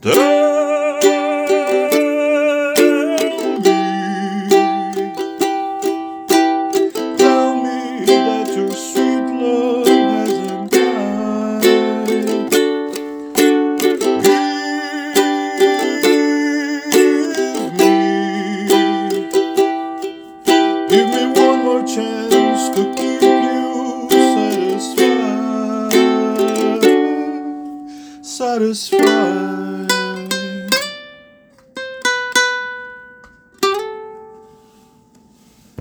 Tell me that your sweet love hasn't died. Give me one more chance to keep you satisfied.